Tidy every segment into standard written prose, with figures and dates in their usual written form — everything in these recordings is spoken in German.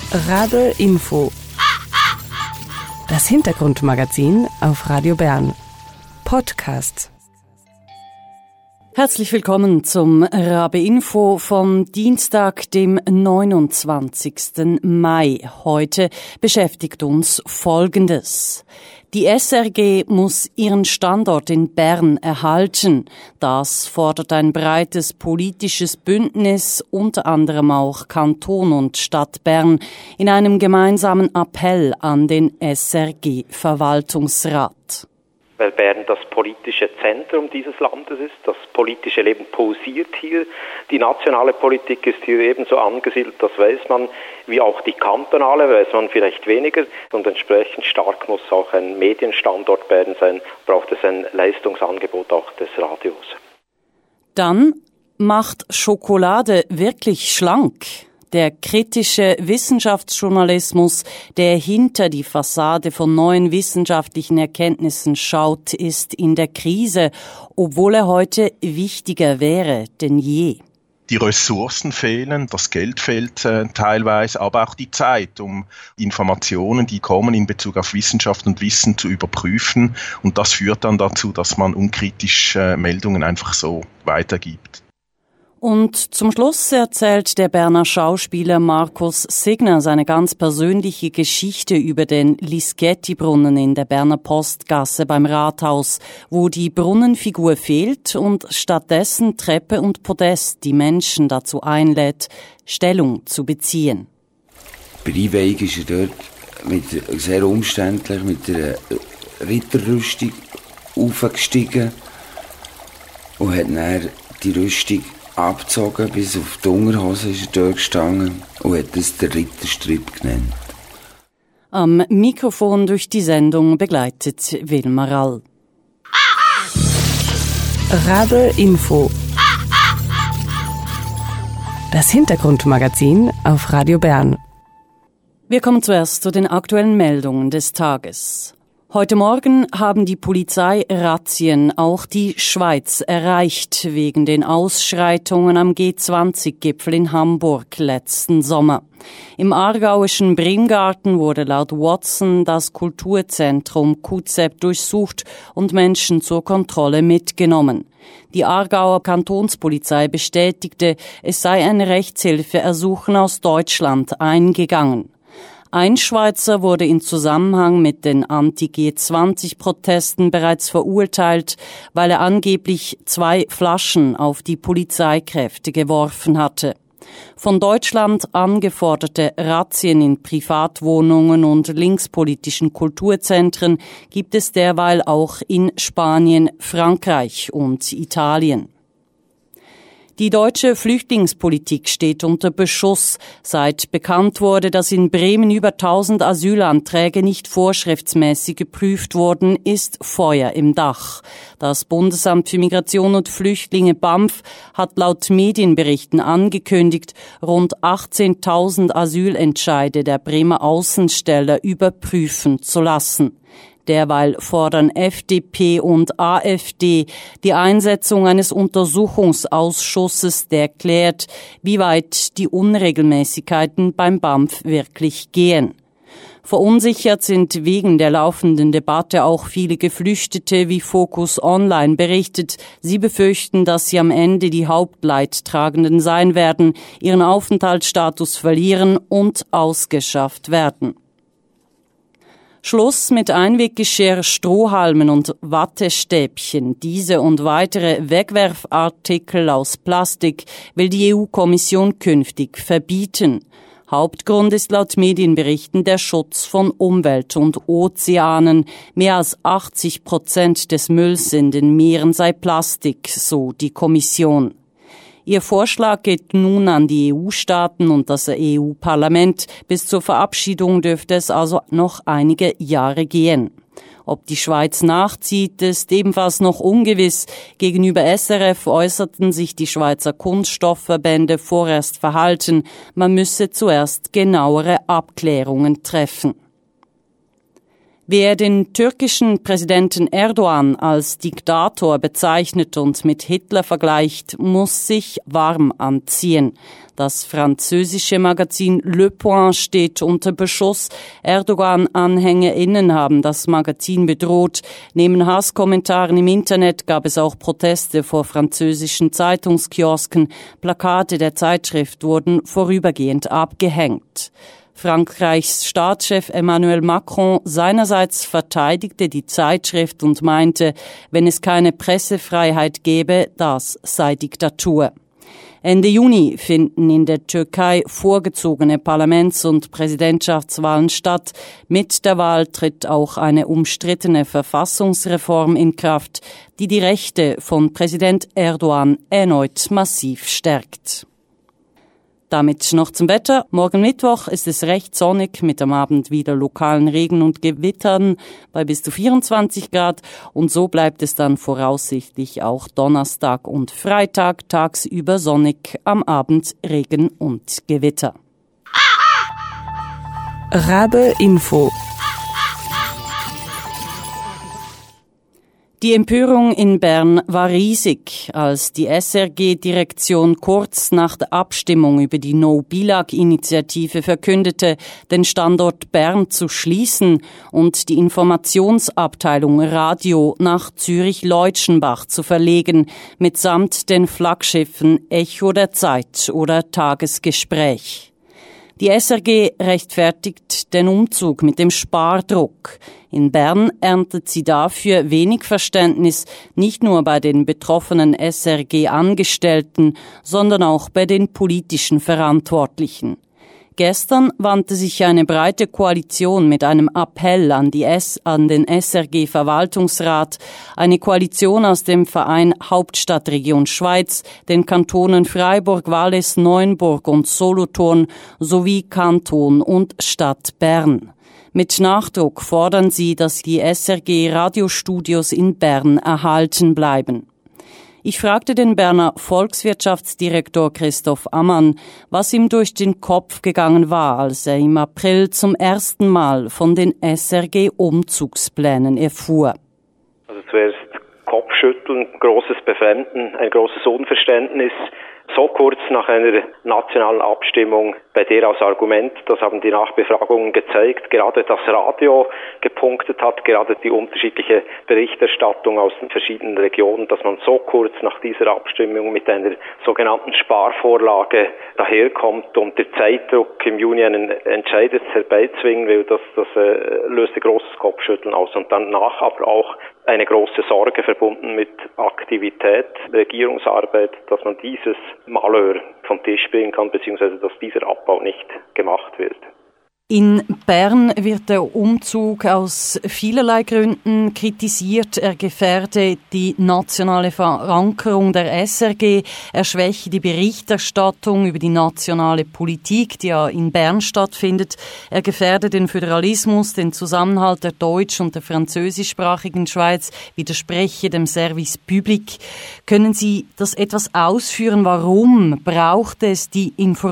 Radl Info. Das Hintergrundmagazin auf Radio Bern. Podcast. Herzlich willkommen zum Rabe Info vom Dienstag, dem 29. Mai. Heute beschäftigt uns Folgendes. Die SRG muss ihren Standort in Bern erhalten. Das fordert ein breites politisches Bündnis, unter anderem auch Kanton und Stadt Bern, in einem gemeinsamen Appell an den SRG-Verwaltungsrat. Weil Bern das politische Zentrum dieses Landes ist. Das politische Leben pulsiert hier. Die nationale Politik ist hier ebenso angesiedelt, das weiß man, wie auch die kantonale, weiß man vielleicht weniger. Und entsprechend stark muss auch ein Medienstandort Bern sein, braucht es ein Leistungsangebot auch des Radios. Dann macht Schokolade wirklich schlank. Der kritische Wissenschaftsjournalismus, der hinter die Fassade von neuen wissenschaftlichen Erkenntnissen schaut, ist in der Krise, obwohl er heute wichtiger wäre denn je. Die Ressourcen fehlen, das Geld fehlt teilweise, aber auch die Zeit, um Informationen, die kommen in Bezug auf Wissenschaft und Wissen zu überprüfen. Und das führt dann dazu, dass man unkritisch Meldungen einfach so weitergibt. Und zum Schluss erzählt der Berner Schauspieler Markus Signer seine ganz persönliche Geschichte über den Lischetti-Brunnen in der Berner Postgasse beim Rathaus, wo die Brunnenfigur fehlt und stattdessen Treppe und Podest die Menschen dazu einlädt, Stellung zu beziehen. Bei der Einweihung ist er dort sehr umständlich mit einer Ritterrüstung aufgestiegen und hat dann die Rüstung abgezogen, bis auf die Unterhose ist er dort gestanden und hat es den Ritterstrip genannt. Am Mikrofon durch die Sendung begleitet Wilma Rall. Radl Info. Das Hintergrundmagazin auf Radio Bern. Wir kommen zuerst zu den aktuellen Meldungen des Tages. Heute Morgen haben die Polizeirazzien auch die Schweiz erreicht, wegen den Ausschreitungen am G20-Gipfel in Hamburg letzten Sommer. Im aargauischen Brimgarten wurde laut Watson das Kulturzentrum QZEP durchsucht und Menschen zur Kontrolle mitgenommen. Die Aargauer Kantonspolizei bestätigte, es sei ein Rechtshilfeersuchen aus Deutschland eingegangen. Ein Schweizer wurde in Zusammenhang mit den Anti-G20-Protesten bereits verurteilt, weil er angeblich 2 Flaschen auf die Polizeikräfte geworfen hatte. Von Deutschland angeforderte Razzien in Privatwohnungen und linkspolitischen Kulturzentren gibt es derweil auch in Spanien, Frankreich und Italien. Die deutsche Flüchtlingspolitik steht unter Beschuss, seit bekannt wurde, dass in Bremen über 1000 Asylanträge nicht vorschriftsmäßig geprüft wurden, ist Feuer im Dach. Das Bundesamt für Migration und Flüchtlinge BAMF hat laut Medienberichten angekündigt, rund 18.000 Asylentscheide der Bremer Außenstelle überprüfen zu lassen. Derweil fordern FDP und AfD die Einsetzung eines Untersuchungsausschusses, der klärt, wie weit die Unregelmäßigkeiten beim BAMF wirklich gehen. Verunsichert sind wegen der laufenden Debatte auch viele Geflüchtete, wie Focus Online berichtet. Sie befürchten, dass sie am Ende die Hauptleidtragenden sein werden, ihren Aufenthaltsstatus verlieren und ausgeschafft werden. Schluss mit Einweggeschirr, Strohhalmen und Wattestäbchen. Diese und weitere Wegwerfartikel aus Plastik will die EU-Kommission künftig verbieten. Hauptgrund ist laut Medienberichten der Schutz von Umwelt und Ozeanen. Mehr als 80% des Mülls in den Meeren sei Plastik, so die Kommission. Ihr Vorschlag geht nun an die EU-Staaten und das EU-Parlament. Bis zur Verabschiedung dürfte es also noch einige Jahre gehen. Ob die Schweiz nachzieht, ist ebenfalls noch ungewiss. Gegenüber SRF äußerten sich die Schweizer Kunststoffverbände vorerst verhalten. Man müsse zuerst genauere Abklärungen treffen. Wer den türkischen Präsidenten Erdogan als Diktator bezeichnet und mit Hitler vergleicht, muss sich warm anziehen. Das französische Magazin Le Point steht unter Beschuss. Erdogan-AnhängerInnen haben das Magazin bedroht. Neben Hasskommentaren im Internet gab es auch Proteste vor französischen Zeitungskiosken. Plakate der Zeitschrift wurden vorübergehend abgehängt. Frankreichs Staatschef Emmanuel Macron seinerseits verteidigte die Zeitschrift und meinte, wenn es keine Pressefreiheit gäbe, das sei Diktatur. Ende Juni finden in der Türkei vorgezogene Parlaments- und Präsidentschaftswahlen statt. Mit der Wahl tritt auch eine umstrittene Verfassungsreform in Kraft, die die Rechte von Präsident Erdogan erneut massiv stärkt. Damit noch zum Wetter. Morgen Mittwoch ist es recht sonnig, mit am Abend wieder lokalen Regen und Gewittern bei bis zu 24 Grad. Und so bleibt es dann voraussichtlich auch Donnerstag und Freitag tagsüber sonnig, am Abend Regen und Gewitter. Rabe Info. Die Empörung in Bern war riesig, als die SRG-Direktion kurz nach der Abstimmung über die No-Billag-Initiative verkündete, den Standort Bern zu schließen und die Informationsabteilung Radio nach Zürich-Leutschenbach zu verlegen, mitsamt den Flaggschiffen Echo der Zeit oder Tagesgespräch. Die SRG rechtfertigt den Umzug mit dem Spardruck. In Bern erntet sie dafür wenig Verständnis, nicht nur bei den betroffenen SRG-Angestellten, sondern auch bei den politischen Verantwortlichen. Gestern wandte sich eine breite Koalition mit einem Appell an den SRG-Verwaltungsrat, eine Koalition aus dem Verein Hauptstadtregion Schweiz, den Kantonen Freiburg, Wallis, Neuenburg und Solothurn sowie Kanton und Stadt Bern. Mit Nachdruck fordern sie, dass die SRG-Radiostudios in Bern erhalten bleiben. Ich fragte den Berner Volkswirtschaftsdirektor Christoph Ammann, was ihm durch den Kopf gegangen war, als er im April zum ersten Mal von den SRG-Umzugsplänen erfuhr. Also zuerst Kopfschütteln, großes Befremden, ein großes Unverständnis. So kurz nach einer nationalen Abstimmung, bei der als Argument, das haben die Nachbefragungen gezeigt, gerade das Radio gepunktet hat, gerade die unterschiedliche Berichterstattung aus den verschiedenen Regionen, dass man so kurz nach dieser Abstimmung mit einer sogenannten Sparvorlage daherkommt und der Zeitdruck im Juni einen Entscheid herbeizwingen will, das löste großes Kopfschütteln aus und danach aber auch eine große Sorge verbunden mit Aktivität, Regierungsarbeit, dass man dieses Malheur vom Tisch bringen kann, beziehungsweise dass dieser Abbau nicht gemacht wird. In Bern wird der Umzug aus vielerlei Gründen kritisiert. Er gefährde die nationale Verankerung der SRG, er schwäche die Berichterstattung über die nationale Politik, die ja in Bern stattfindet. Er gefährde den Föderalismus, den Zusammenhalt der deutsch- und der französischsprachigen Schweiz, widerspreche dem Service Public. Können Sie das etwas ausführen? Warum braucht es die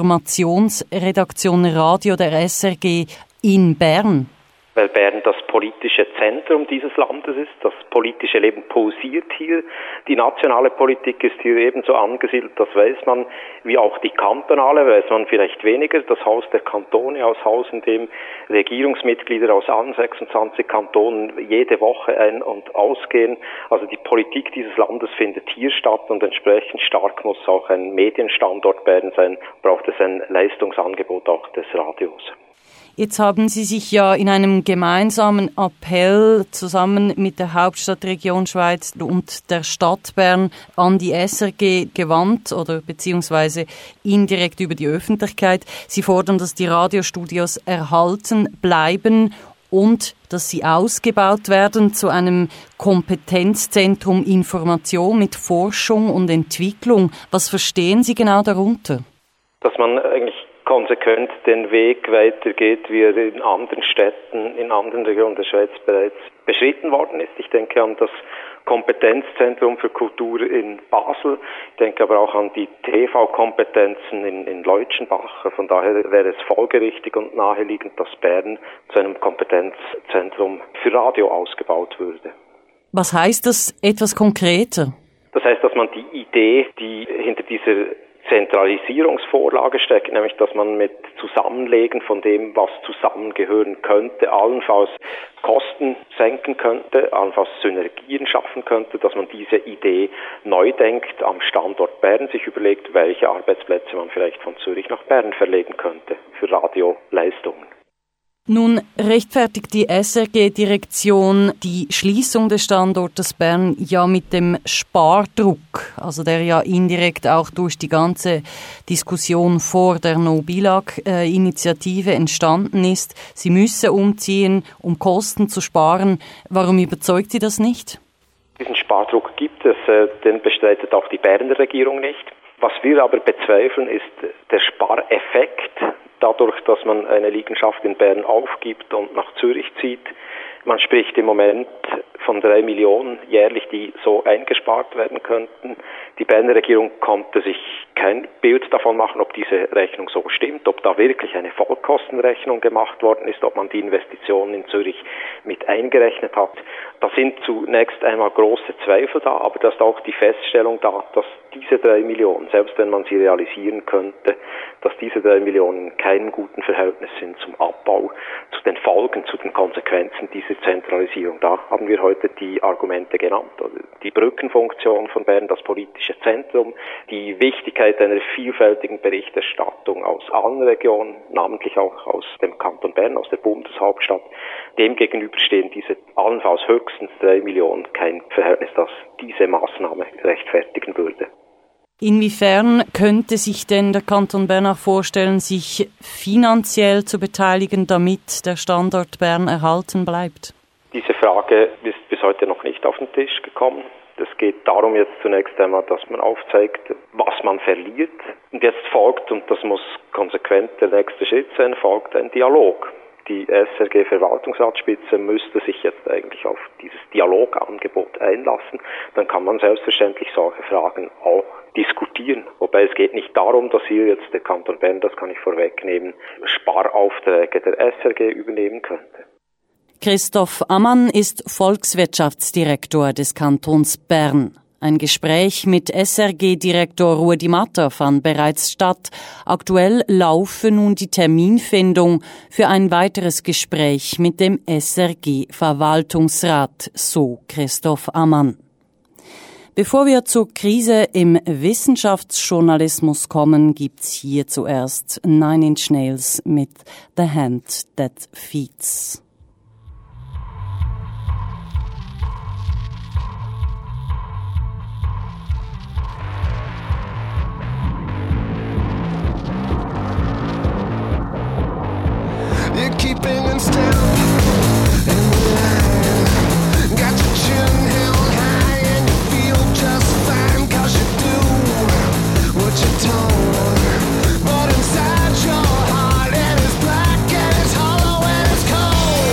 Informationsredaktion Radio der SRG in Bern? Weil Bern das politische Zentrum dieses Landes ist. Das politische Leben pulsiert hier. Die nationale Politik ist hier ebenso angesiedelt, das weiß man, wie auch die kantonale, weiß man vielleicht weniger. Das Haus der Kantone, als Haus, in dem Regierungsmitglieder aus allen 26 Kantonen jede Woche ein- und ausgehen. Also die Politik dieses Landes findet hier statt und entsprechend stark muss auch ein Medienstandort Bern sein, braucht es ein Leistungsangebot auch des Radios. Jetzt haben Sie sich ja in einem gemeinsamen Appell zusammen mit der Hauptstadtregion Schweiz und der Stadt Bern an die SRG gewandt oder beziehungsweise indirekt über die Öffentlichkeit. Sie fordern, dass die Radiostudios erhalten bleiben und dass sie ausgebaut werden zu einem Kompetenzzentrum Information mit Forschung und Entwicklung. Was verstehen Sie genau darunter? Dass man eigentlich konsequent den Weg weitergeht, wie er in anderen Städten, in anderen Regionen der Schweiz bereits beschritten worden ist. Ich denke an das Kompetenzzentrum für Kultur in Basel. Ich denke aber auch an die TV-Kompetenzen in Leutschenbach. Von daher wäre es folgerichtig und naheliegend, dass Bern zu einem Kompetenzzentrum für Radio ausgebaut würde. Was heißt das etwas konkreter? Das heißt, dass man die Idee, die hinter dieser Zentralisierungsvorlage steckt, nämlich dass man mit Zusammenlegen von dem, was zusammengehören könnte, allenfalls Kosten senken könnte, allenfalls Synergien schaffen könnte, dass man diese Idee neu denkt, am Standort Bern sich überlegt, welche Arbeitsplätze man vielleicht von Zürich nach Bern verlegen könnte für Radioleistungen. Nun rechtfertigt die SRG-Direktion die Schließung des Standortes Bern ja mit dem Spardruck, also der ja indirekt auch durch die ganze Diskussion vor der No-Billag-Initiative entstanden ist. Sie müsse umziehen, um Kosten zu sparen. Warum überzeugt Sie das nicht? Diesen Spardruck gibt es, den bestreitet auch die Berner Regierung nicht. Was wir aber bezweifeln, ist der Spareffekt, dadurch, dass man eine Liegenschaft in Bern aufgibt und nach Zürich zieht. Man spricht im Moment von 3 Millionen jährlich, die so eingespart werden könnten. Die Berner Regierung konnte sich kein Bild davon machen, ob diese Rechnung so stimmt, ob da wirklich eine Vollkostenrechnung gemacht worden ist, ob man die Investitionen in Zürich mit eingerechnet hat. Da sind zunächst einmal große Zweifel da, aber da ist auch die Feststellung da, dass diese 3 Millionen, selbst wenn man sie realisieren könnte, dass diese 3 Millionen in keinem guten Verhältnis sind zum Abbau, zu den Folgen, zu den Konsequenzen dieser Zentralisierung. Da haben wir heute die Argumente genannt. Die Brückenfunktion von Bern, das politische Zentrum, die Wichtigkeit einer vielfältigen Berichterstattung aus allen Regionen, namentlich auch aus dem Kanton Bern, aus der Bundeshauptstadt. Demgegenüber stehen diese allenfalls höchstens 3 Millionen kein Verhältnis, das diese Maßnahme rechtfertigen würde. Inwiefern könnte sich denn der Kanton Bern auch vorstellen, sich finanziell zu beteiligen, damit der Standort Bern erhalten bleibt? Diese Frage ist bis heute noch nicht auf den Tisch gekommen. Es geht darum jetzt zunächst einmal, dass man aufzeigt, was man verliert. Und jetzt folgt, und das muss konsequent der nächste Schritt sein, folgt ein Dialog. Die SRG-Verwaltungsratsspitze müsste sich jetzt eigentlich auf dieses Dialogangebot einlassen. Dann kann man selbstverständlich solche Fragen auch diskutieren. Wobei es geht nicht darum, dass hier jetzt der Kanton Bern, das kann ich vorwegnehmen, Sparaufträge der SRG übernehmen könnte. Christoph Ammann ist Volkswirtschaftsdirektor des Kantons Bern. Ein Gespräch mit SRG-Direktor Ruedi Matter fand bereits statt. Aktuell laufe nun die Terminfindung für ein weiteres Gespräch mit dem SRG-Verwaltungsrat, so Christoph Ammann. Bevor wir zur Krise im Wissenschaftsjournalismus kommen, gibt's hier zuerst Nine Inch Nails mit The Hand That Feeds. You're keeping in step in the line. Got your chin held high and you feel just fine, 'cause you do what you're told. But inside your heart it is black and it's hollow and it's cold.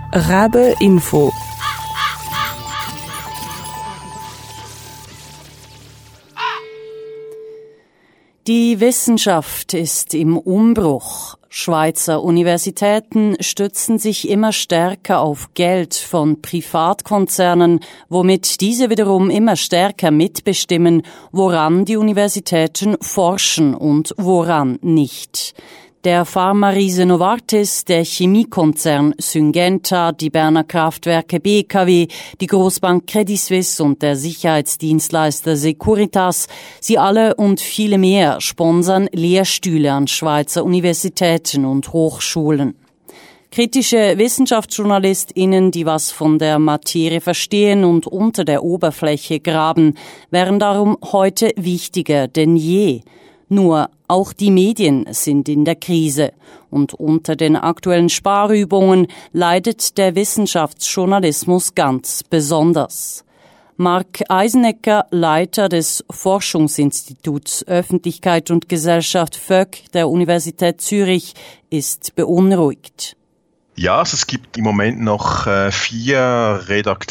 Rabe Info. Die Wissenschaft ist im Umbruch. Schweizer Universitäten stützen sich immer stärker auf Geld von Privatkonzernen, womit diese wiederum immer stärker mitbestimmen, woran die Universitäten forschen und woran nicht. Der Pharma-Riese Novartis, der Chemiekonzern Syngenta, die Berner Kraftwerke BKW, die Großbank Credit Suisse und der Sicherheitsdienstleister Securitas, sie alle und viele mehr sponsern Lehrstühle an Schweizer Universitäten und Hochschulen. Kritische WissenschaftsjournalistInnen, die was von der Materie verstehen und unter der Oberfläche graben, wären darum heute wichtiger denn je. Nur auch die Medien sind in der Krise und unter den aktuellen Sparübungen leidet der Wissenschaftsjournalismus ganz besonders. Marc Eisenecker, Leiter des Forschungsinstituts Öffentlichkeit und Gesellschaft VÖG der Universität Zürich, ist beunruhigt. Ja, also es gibt im Moment noch 4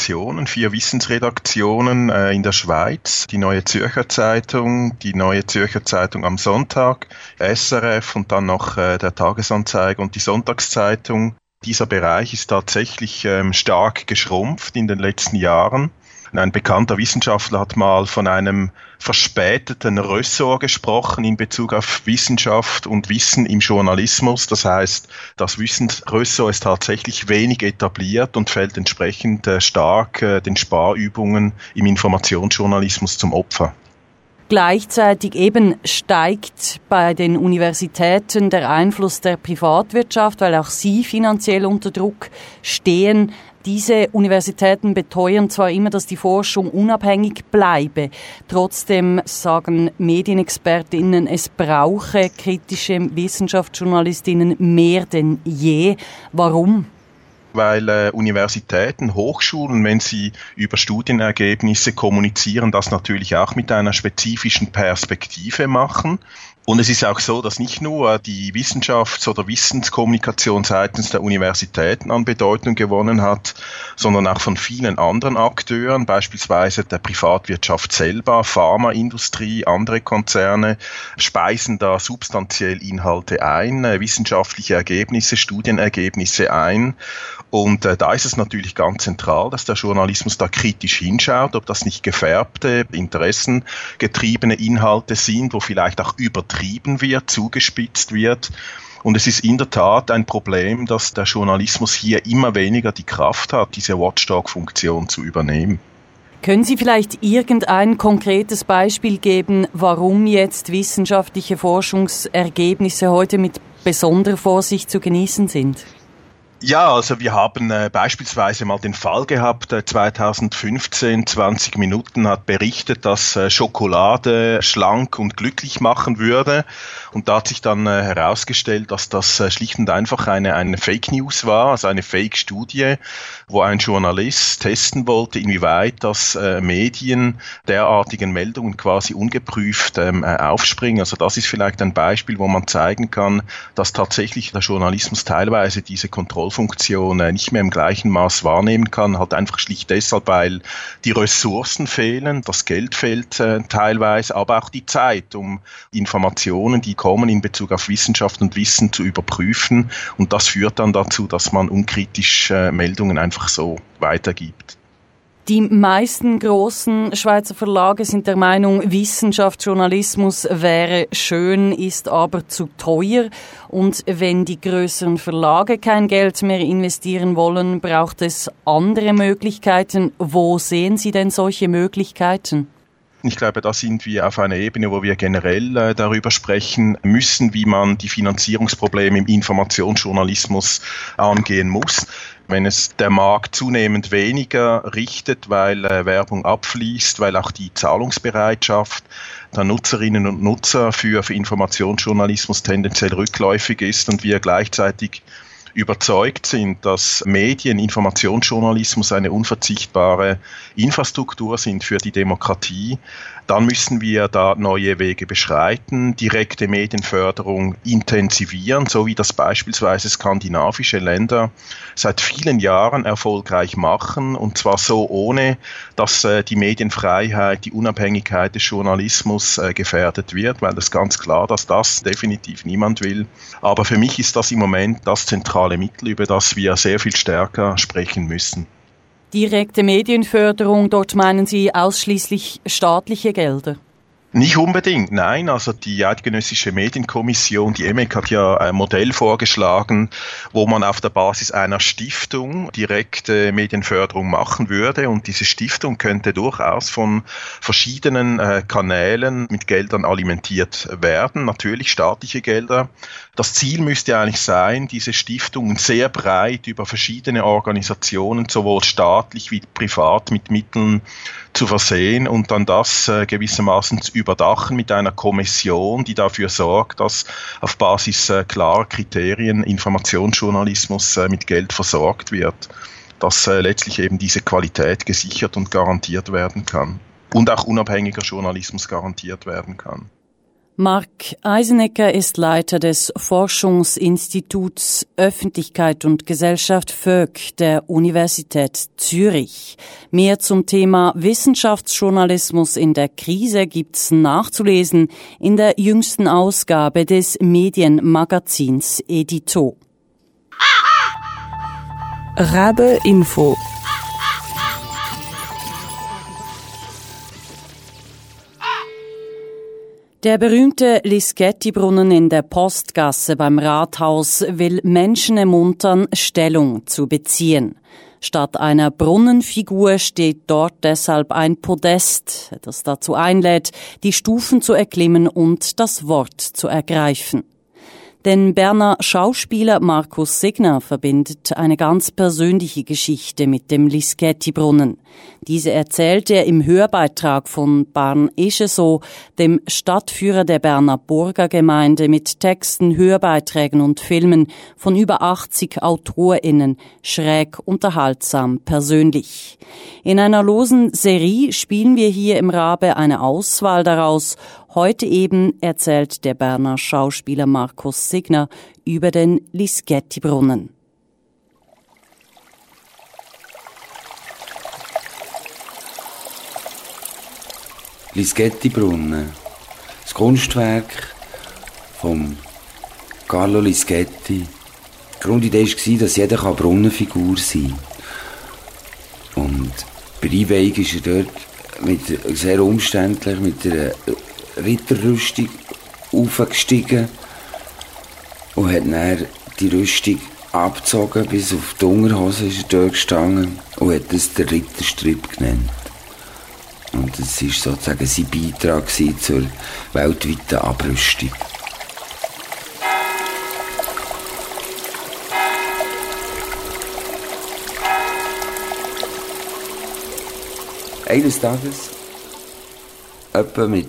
Wissensredaktionen in der Schweiz. Die Neue Zürcher Zeitung, die Neue Zürcher Zeitung am Sonntag, SRF und dann noch der Tagesanzeiger und die Sonntagszeitung. Dieser Bereich ist tatsächlich stark geschrumpft in den letzten Jahren. Ein bekannter Wissenschaftler hat mal von einem verspäteten Ressort gesprochen in Bezug auf Wissenschaft und Wissen im Journalismus. Das heißt, das Wissensressort ist tatsächlich wenig etabliert und fällt entsprechend stark den Sparübungen im Informationsjournalismus zum Opfer. Gleichzeitig eben steigt bei den Universitäten der Einfluss der Privatwirtschaft, weil auch sie finanziell unter Druck stehen. Diese Universitäten beteuern zwar immer, dass die Forschung unabhängig bleibe. Trotzdem sagen MedienexpertInnen, es brauche kritische Wissenschaftsjournalistinnen mehr denn je. Warum? Weil Universitäten, Hochschulen, wenn sie über Studienergebnisse kommunizieren, das natürlich auch mit einer spezifischen Perspektive machen. Und es ist auch so, dass nicht nur die Wissenschafts- oder Wissenskommunikation seitens der Universitäten an Bedeutung gewonnen hat, sondern auch von vielen anderen Akteuren, beispielsweise der Privatwirtschaft selber, Pharmaindustrie, andere Konzerne, speisen da substanziell Inhalte ein, wissenschaftliche Ergebnisse, Studienergebnisse ein. Und da ist es natürlich ganz zentral, dass der Journalismus da kritisch hinschaut, ob das nicht gefärbte, interessengetriebene Inhalte sind, wo vielleicht auch übertrieben wird, zugespitzt wird. Und es ist in der Tat ein Problem, dass der Journalismus hier immer weniger die Kraft hat, diese Watchdog-Funktion zu übernehmen. Können Sie vielleicht irgendein konkretes Beispiel geben, warum jetzt wissenschaftliche Forschungsergebnisse heute mit besonderer Vorsicht zu genießen sind? Ja, also wir haben beispielsweise mal den Fall gehabt, 2015, 20 Minuten hat berichtet, dass Schokolade schlank und glücklich machen würde. Und da hat sich dann herausgestellt, dass das schlicht und einfach eine Fake News war, also eine Fake-Studie, wo ein Journalist testen wollte, inwieweit das Medien derartigen Meldungen quasi ungeprüft aufspringen. Also das ist vielleicht ein Beispiel, wo man zeigen kann, dass tatsächlich der Journalismus teilweise diese Kontrollfunktion nicht mehr im gleichen Maß wahrnehmen kann, halt einfach schlicht deshalb, weil die Ressourcen fehlen, das Geld fehlt teilweise, aber auch die Zeit, um Informationen, die kommen in Bezug auf Wissenschaft und Wissen zu überprüfen, und das führt dann dazu, dass man unkritisch Meldungen einfach so weitergibt. Die meisten großen Schweizer Verlage sind der Meinung, Wissenschaftsjournalismus wäre schön, ist aber zu teuer. Und wenn die größeren Verlage kein Geld mehr investieren wollen, braucht es andere Möglichkeiten. Wo sehen Sie denn solche Möglichkeiten? Ich glaube, da sind wir auf einer Ebene, wo wir generell darüber sprechen müssen, wie man die Finanzierungsprobleme im Informationsjournalismus angehen muss. Wenn es der Markt zunehmend weniger richtet, weil Werbung abfließt, weil auch die Zahlungsbereitschaft der Nutzerinnen und Nutzer für Informationsjournalismus tendenziell rückläufig ist und wir gleichzeitig überzeugt sind, dass Medien, Informationsjournalismus eine unverzichtbare Infrastruktur sind für die Demokratie, dann müssen wir da neue Wege beschreiten, direkte Medienförderung intensivieren, so wie das beispielsweise skandinavische Länder seit vielen Jahren erfolgreich machen, und zwar so, ohne dass die Medienfreiheit, die Unabhängigkeit des Journalismus gefährdet wird, weil das ist ganz klar, dass das definitiv niemand will. Aber für mich ist das im Moment das zentrale Mittel, über das wir sehr viel stärker sprechen müssen. Direkte Medienförderung, dort meinen Sie ausschließlich staatliche Gelder? Nicht unbedingt, nein. Also die Eidgenössische Medienkommission, die EMEC, hat ja ein Modell vorgeschlagen, wo man auf der Basis einer Stiftung direkte Medienförderung machen würde. Und diese Stiftung könnte durchaus von verschiedenen Kanälen mit Geldern alimentiert werden, natürlich staatliche Gelder. Das Ziel müsste eigentlich sein, diese Stiftungen sehr breit über verschiedene Organisationen, sowohl staatlich wie privat, mit Mitteln zu versehen und dann das gewissermaßen zu überdachen mit einer Kommission, die dafür sorgt, dass auf Basis klarer Kriterien Informationsjournalismus mit Geld versorgt wird, dass letztlich eben diese Qualität gesichert und garantiert werden kann und auch unabhängiger Journalismus garantiert werden kann. Marc Eisenecker ist Leiter des Forschungsinstituts Öffentlichkeit und Gesellschaft VÖG der Universität Zürich. Mehr zum Thema Wissenschaftsjournalismus in der Krise gibt's nachzulesen in der jüngsten Ausgabe des Medienmagazins Edito. Rabe Info. Der berühmte Lischetti-Brunnen in der Postgasse beim Rathaus will Menschen ermuntern, Stellung zu beziehen. Statt einer Brunnenfigur steht dort deshalb ein Podest, das dazu einlädt, die Stufen zu erklimmen und das Wort zu ergreifen. Den Berner Schauspieler Markus Signer verbindet eine ganz persönliche Geschichte mit dem Lischetti-Brunnen. Diese erzählt er im Hörbeitrag von Barn Escheso, dem Stadtführer der Berner Burgergemeinde, mit Texten, Hörbeiträgen und Filmen von über 80 AutorInnen, schräg, unterhaltsam, persönlich. In einer losen Serie spielen wir hier im Rabe eine Auswahl daraus. Heute eben erzählt der Berner Schauspieler Markus Signer über den Lischetti-Brunnen. Lischetti-Brunnen, das Kunstwerk von Carlo Lischetti. Die Grundidee war, dass jeder Brunnenfigur sein kann. Und bei der Einweihung ist er dort sehr umständlich mit einer Ritterrüstung aufgestiegen und hat dann die Rüstung abgezogen, bis auf die Unterhose ist er dort gestanden und hat das den Ritterstrip genannt. Und das war sozusagen sein Beitrag zur weltweiten Abrüstung. Eines Tages, etwa mit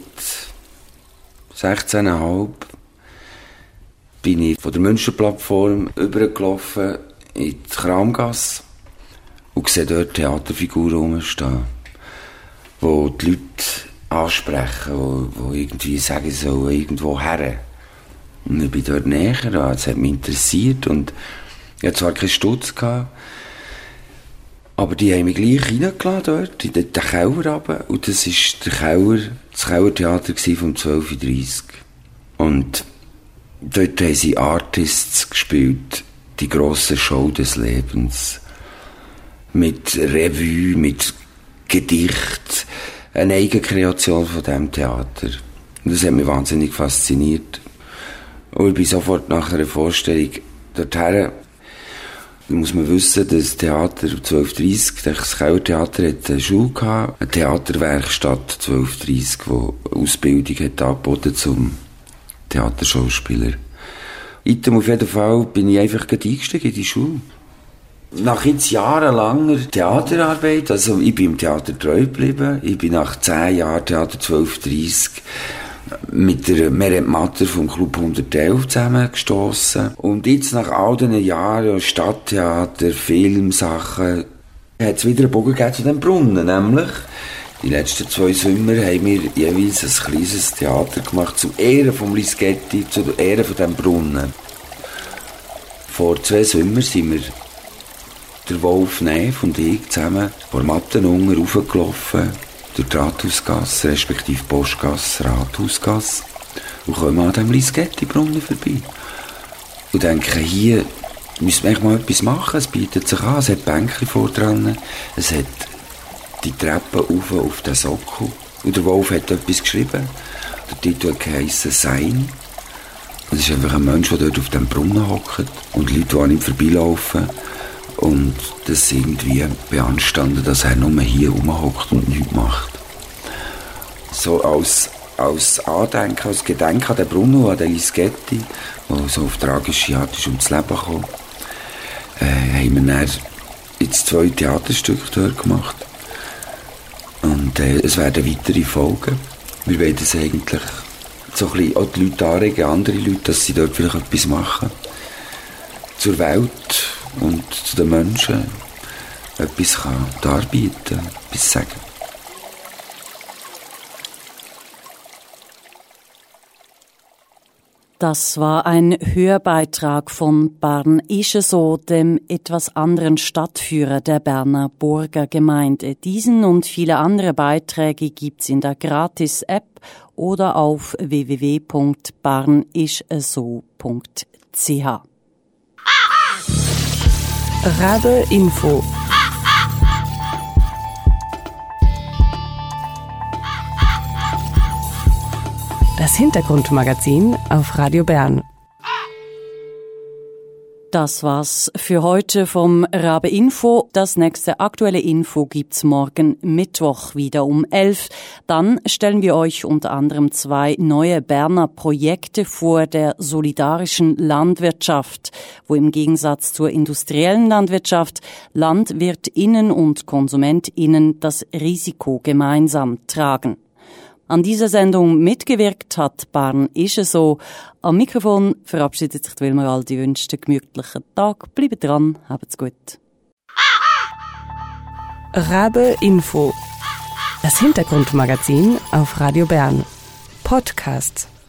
16,5, bin ich von der Münsterplattform übergelaufen in die Kramgasse und sehe dort Theaterfiguren rumstehen, wo die Leute ansprechen, die irgendwie sagen sollen, irgendwo her. Und ich bin dort näher, es hat mich interessiert und ich hatte zwar keinen Stutz gehabt, aber die haben mich gleich reingelassen dort, in den Keller runter. Und das war das Kellertheater vom 12:30. Und dort haben sie Artists gespielt, die grosse Show des Lebens. Mit Revue, mit Gedicht, eine Eigenkreation von diesem Theater. Und das hat mich wahnsinnig fasziniert. Und ich bin sofort nach einer Vorstellung dorthin. Da muss man wissen, dass das Theater 12:30, das Kellertheater, hat eine Schule gehabt, eine Theaterwerkstatt 12:30, die Ausbildung hat angeboten zum Theaterschauspieler. Item auf jeden Fall bin ich einfach eingestiegen in die Schule. Nach jetzt jahrelanger Theaterarbeit, also ich bin im Theater treu geblieben, ich bin nach 10 Jahren Theater 12:30 mit der Meret Matter vom Club 111 zusammengestossen. Und jetzt nach all diesen Jahren Stadttheater, Filmsachen, hat es wieder einen Bogen gegeben zu dem Brunnen, nämlich Die letzten 2 Sommer haben wir jeweils ein kleines Theater gemacht, zu Ehren vom Lischetti, zu Ehren von diesem Brunnen. Vor 2 Sommern sind wir, der Wolf Neff und ich, zusammen vor Mattenunger raufgelaufen, durch die Rathausgasse, respektive Postgasse, Rathausgasse, und kommen an diesem Lischetti-Brunnen vorbei. Und denken, hier müssen wir mal etwas machen, es bietet sich an, es hat Bänke vor dran, es hat die Treppe auf den Sockel. Und der Wolf hat etwas geschrieben. Der Titel heisst «Sein». Und es ist einfach ein Mensch, der dort auf dem Brunnen hockt und Leute, die an ihm vorbeilaufen und das irgendwie beanstanden, dass er nur hier rumhockt und nichts macht. So als Andenken, als Gedenken an den Brunnen, an den Lischetti, der so auf tragische Art ist ums Leben gekommen, haben wir dann jetzt 2 Theaterstücke dort gemacht. Und es werden weitere Folgen. Wir wollen das eigentlich so ein bisschen auch die Leute anregen, andere Leute, dass sie dort vielleicht etwas machen. Zur Welt und zu den Menschen etwas kann darbieten, etwas sagen. Das war ein Hörbeitrag von Barn ische so, dem etwas anderen Stadtführer der Berner Burger Gemeinde. Diesen und viele andere Beiträge gibt's in der Gratis-App oder auf www.barnischeso.ch. Rabe Info. Das Hintergrundmagazin auf Radio Bern. Das war's für heute vom Rabe Info. Das nächste aktuelle Info gibt's morgen Mittwoch wieder um 11. Dann stellen wir euch unter anderem 2 neue Berner Projekte vor der solidarischen Landwirtschaft, wo im Gegensatz zur industriellen Landwirtschaft LandwirtInnen und KonsumentInnen das Risiko gemeinsam tragen. An dieser Sendung mitgewirkt hat Barn ische so. Am Mikrofon verabschiedet sich Wilmer Aldi, wünscht einen gemütlichen Tag. Bleibt dran, habt's gut. Rabe Info. Das Hintergrundmagazin auf Radio Bern. Podcast.